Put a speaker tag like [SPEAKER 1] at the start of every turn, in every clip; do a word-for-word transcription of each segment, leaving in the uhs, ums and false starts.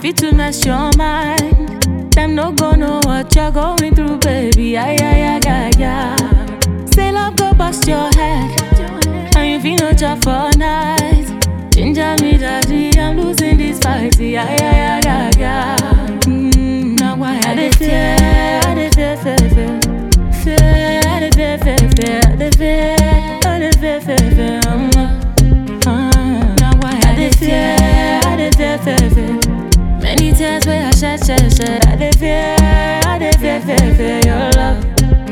[SPEAKER 1] if it will mess your mind, them no go know what you're going through, baby. Ay, ay, ay, ay, ay. Say love go bust your head, and you feel no job for night. Ginger me, daddy, I'm losing this fight. Ay, ay, ay, ay, ay. Mm, now why I dey fear, I dey fear, fear, fear, fear, I dey fear, fear, fear, I dey fear, I dey fear, fear, fear. Um, uh, now why I dey fear, I dey fear, fear, fear. Many tears where I shed, shed, shed. I dey fear, I dey fear, fear, fear your love.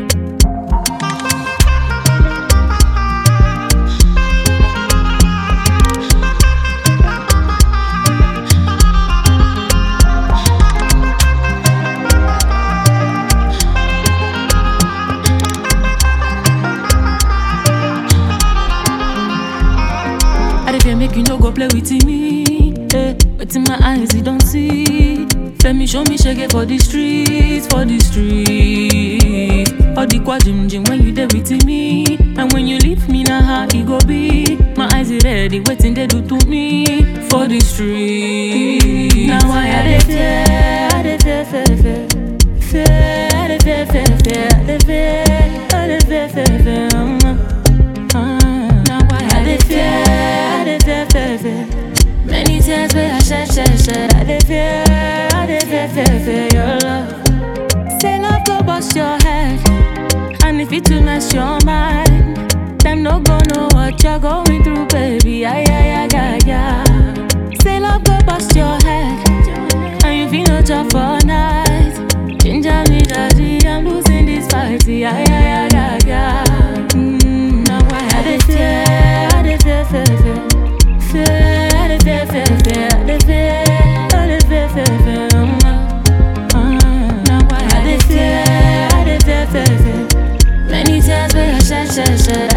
[SPEAKER 1] I dey fear make you no go play with me. Eh, but in my eyes you don't see. Let me show me shake for the streets, for the streets. All the quadrim jim when you there with me, and when you leave me now how it go be. My eyes is ready, waiting they do to me for the streets. Now I dey fear, I dey fear, fear, fear, fear, I dey fear, fear, fear, I dey fear, I dey fear, fear, fear. Um, uh, now I dey fear, I dey fear, fear, fear. Many tears where I shed, shed, shed. I dey fear, I dey fear, fear, fear your love. Say love go bust your head, and if it will mess your mind, them no go know what you're going through, baby. Ay, ay, ay, ay, ay. Say love go bust your head, and you feel no job for night. Ginger me, daddy, I'm losing this fight. Ay, ay, ay, ay, ay. Mm, now why I dey fear, I dey fear, fear, fear, fear. I dey fear, fear, fear, I dey fear, I dey fear, fear, fear. Um, uh, now why I dey fear, I dey fear, fear, fear. Many tears where I shed, shed, shed.